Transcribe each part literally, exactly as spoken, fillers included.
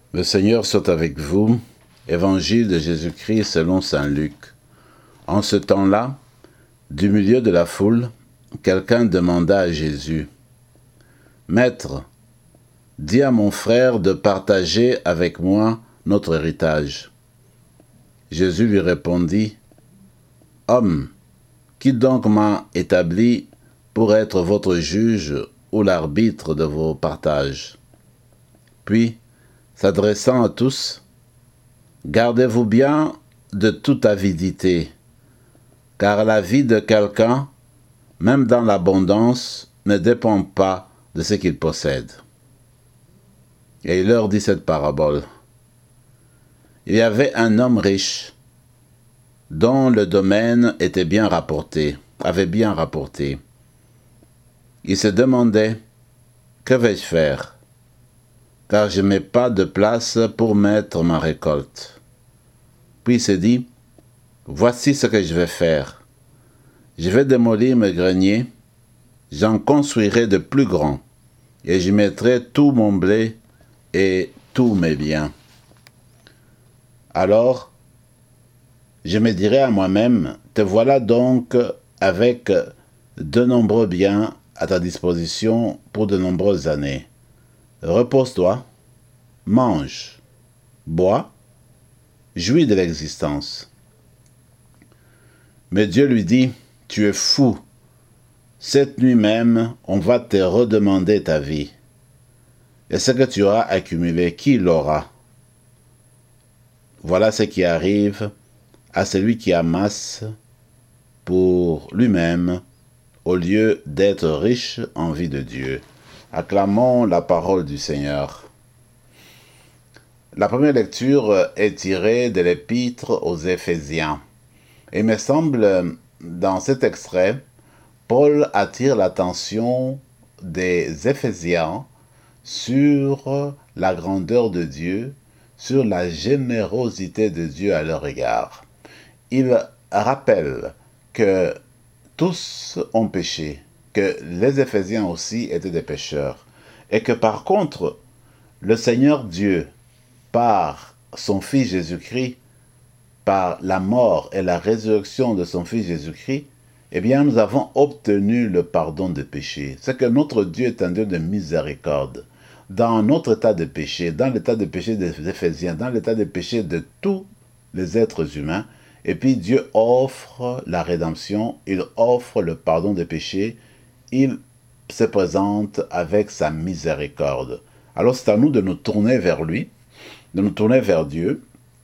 Le Seigneur soit avec vous. Évangile de Jésus-Christ selon saint Luc. En ce temps-là, du milieu de la foule, quelqu'un demanda à Jésus, « Maître, dis à mon frère de partager avec moi notre héritage. » Jésus lui répondit, « Homme, qui donc m'a établi pour être votre juge ou l'arbitre de vos partages ?» Puis, s'adressant à tous, « Gardez-vous bien de toute avidité, car la vie de quelqu'un, même dans l'abondance, ne dépend pas de ce qu'il possède. » Et il leur dit cette parabole. Il y avait un homme riche, dont le domaine était bien rapporté, avait bien rapporté. Il se demandait, « Que vais-je faire ? Car je n'ai pas de place pour mettre ma récolte. » Puis il se dit, « Voici ce que je vais faire. Je vais démolir mes greniers, j'en construirai de plus grands, et j'y mettrai tout mon blé et tous mes biens. Alors, je me dirai à moi-même, te voilà donc avec de nombreux biens à ta disposition pour de nombreuses années. Repose-toi, mange, bois, jouis de l'existence. » Mais Dieu lui dit, « Tu es fou. Cette nuit même, on va te redemander ta vie. Et ce que tu auras accumulé, qui l'aura ? Voilà ce qui arrive à celui qui amasse pour lui-même au lieu d'être riche en vie de Dieu. » Acclamons la parole du Seigneur. La première lecture est tirée de l'épître aux Éphésiens. Il me semble, dans cet extrait, Paul attire l'attention des Éphésiens sur la grandeur de Dieu, sur la générosité de Dieu à leur égard. Il rappelle que tous ont péché, que les Éphésiens aussi étaient des pécheurs, et que par contre, le Seigneur Dieu, par son Fils Jésus-Christ, par la mort et la résurrection de son Fils Jésus-Christ, eh bien, nous avons obtenu le pardon des péchés. C'est que notre Dieu est un Dieu de miséricorde. Dans notre état de péché, dans l'état de péché des Éphésiens, dans l'état de péché de tous les êtres humains, et puis Dieu offre la rédemption, il offre le pardon des péchés, il se présente avec sa miséricorde. Alors c'est à nous de nous tourner vers lui, de nous tourner vers Dieu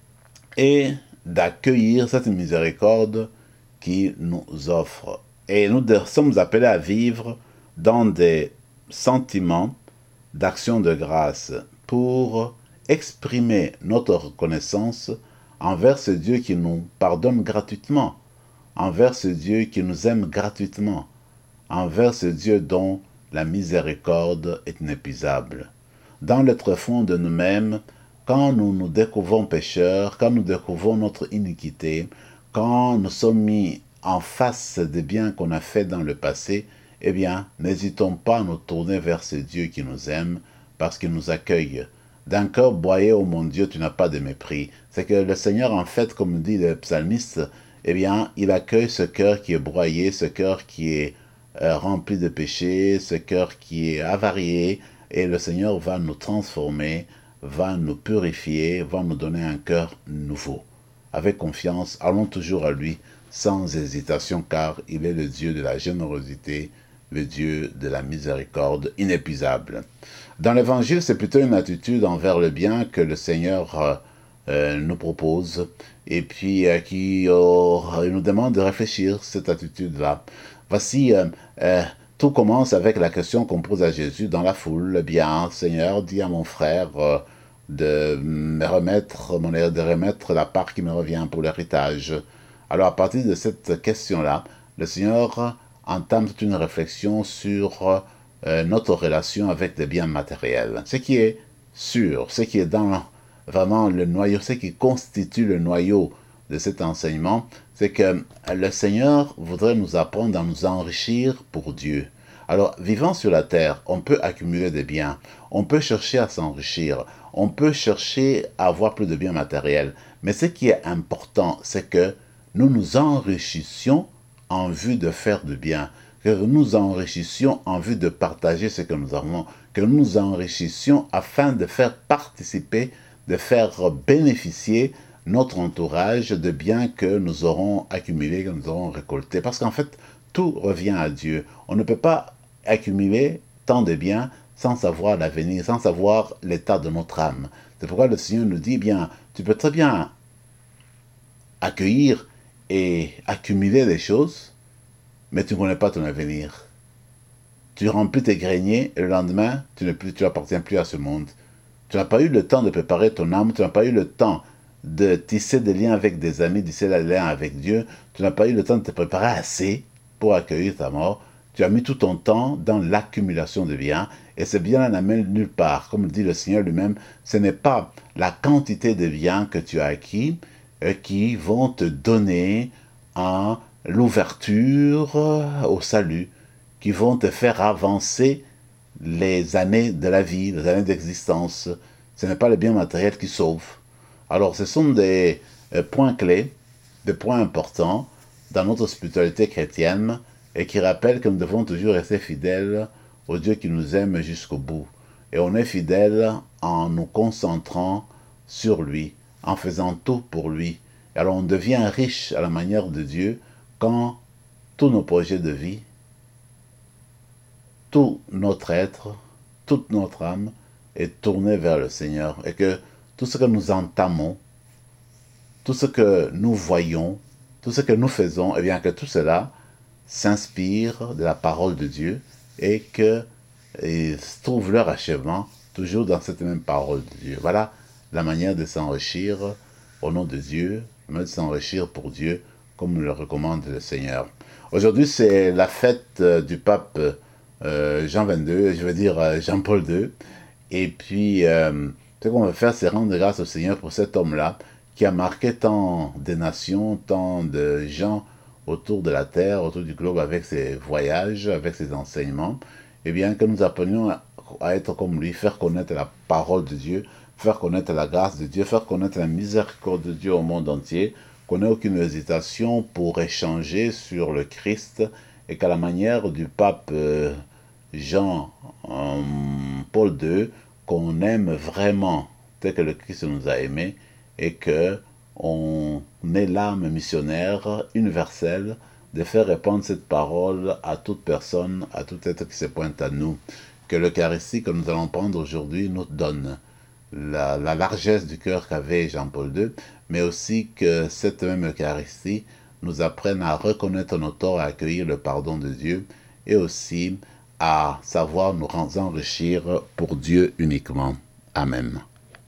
et d'accueillir cette miséricorde qu'il nous offre. Et nous sommes appelés à vivre dans des sentiments d'action de grâce pour exprimer notre reconnaissance envers ce Dieu qui nous pardonne gratuitement, envers ce Dieu qui nous aime gratuitement, envers ce Dieu dont la miséricorde est inépuisable. Dans le tréfonds de nous-mêmes, quand nous nous découvrons pécheurs, quand nous découvrons notre iniquité, quand nous sommes mis en face des biens qu'on a faits dans le passé, eh bien, n'hésitons pas à nous tourner vers ce Dieu qui nous aime, parce qu'il nous accueille. D'un cœur broyé, ô mon Dieu, tu n'as pas de mépris. C'est que le Seigneur, en fait, comme dit le psalmiste, eh bien, il accueille ce cœur qui est broyé, ce cœur qui est euh, rempli de péchés, ce cœur qui est avarié, et le Seigneur va nous transformer, va nous purifier, va nous donner un cœur nouveau. Avec confiance, allons toujours à lui, sans hésitation, car il est le Dieu de la générosité, le Dieu de la miséricorde inépuisable. Dans l'Évangile, c'est plutôt une attitude envers le bien que le Seigneur euh, euh, nous propose, et puis euh, qui euh, nous demande de réfléchir cette attitude-là. Voici, euh, euh, tout commence avec la question qu'on pose à Jésus dans la foule. « Bien, Seigneur, dis à mon frère euh, de me remettre, mon, de remettre la part qui me revient pour l'héritage. » Alors, à partir de cette question-là, le Seigneur entame toute une réflexion sur euh, notre relation avec des biens matériels. Ce qui est sûr, ce qui est dans vraiment le noyau, ce qui constitue le noyau de cet enseignement, c'est que le Seigneur voudrait nous apprendre à nous enrichir pour Dieu, Alors, vivant sur la terre, on peut accumuler des biens, on peut chercher à s'enrichir, on peut chercher à avoir plus de biens matériels. Mais ce qui est important, c'est que nous nous enrichissions en vue de faire du bien, que nous nous enrichissions en vue de partager ce que nous avons, que nous nous enrichissions afin de faire participer, de faire bénéficier notre entourage de biens que nous aurons accumulés, que nous aurons récoltés. Parce qu'en fait, tout revient à Dieu. On ne peut pas accumuler tant de biens sans savoir l'avenir, sans savoir l'état de notre âme. C'est pourquoi le Seigneur nous dit, bien, tu peux très bien accueillir et accumuler des choses, mais tu ne connais pas ton avenir. Tu remplis tes greniers et le lendemain, tu n'appartiens plus à ce monde. Tu n'as pas eu le temps de préparer ton âme, tu n'as pas eu le temps de tisser des liens avec des amis, de tisser des liens avec Dieu. Tu n'as pas eu le temps de te préparer assez pour accueillir ta mort. Tu as mis tout ton temps dans l'accumulation de biens et ces biens n'amènent nulle part. Comme le dit le Seigneur lui-même, ce n'est pas la quantité de biens que tu as acquis euh, qui vont te donner hein, l'ouverture au salut, qui vont te faire avancer les années de la vie, les années d'existence. Ce n'est pas les biens matériels qui sauvent. Alors, ce sont des euh, points clés, des points importants dans notre spiritualité chrétienne et qui rappellent que nous devons toujours rester fidèles au Dieu qui nous aime jusqu'au bout. Et on est fidèle en nous concentrant sur lui, en faisant tout pour lui. Et alors, on devient riche à la manière de Dieu quand tous nos projets de vie, tout notre être, toute notre âme est tournée vers le Seigneur et que tout ce que nous entamons, tout ce que nous voyons, tout ce que nous faisons, et bien que tout cela s'inspire de la parole de Dieu et que et trouve leur achèvement toujours dans cette même parole de Dieu. Voilà la manière de s'enrichir au nom de Dieu, la manière de s'enrichir pour Dieu, comme nous le recommande le Seigneur. Aujourd'hui, c'est la fête du pape euh, Jean vingt-deux, je veux dire euh, Jean-Paul deux, et puis euh, ce qu'on va faire, c'est rendre grâce au Seigneur pour cet homme-là qui a marqué tant de nations, tant de gens autour de la terre, autour du globe, avec ses voyages, avec ses enseignements. Et bien que nous apprenions à, à être comme lui, faire connaître la parole de Dieu, faire connaître la grâce de Dieu, faire connaître la miséricorde de Dieu au monde entier, qu'on n'ait aucune hésitation pour échanger sur le Christ, et qu'à la manière du pape euh, Jean-Paul deux, qu'on aime vraiment tel que le Christ nous a aimés et que on ait l'âme missionnaire universelle de faire répandre cette parole à toute personne, à tout être qui se pointe à nous. Que l'Eucharistie que nous allons prendre aujourd'hui nous donne la, la largesse du cœur qu'avait Jean-Paul deux, mais aussi que cette même Eucharistie nous apprenne à reconnaître nos torts, à accueillir le pardon de Dieu et aussi à savoir nous enrichir pour Dieu uniquement. Amen.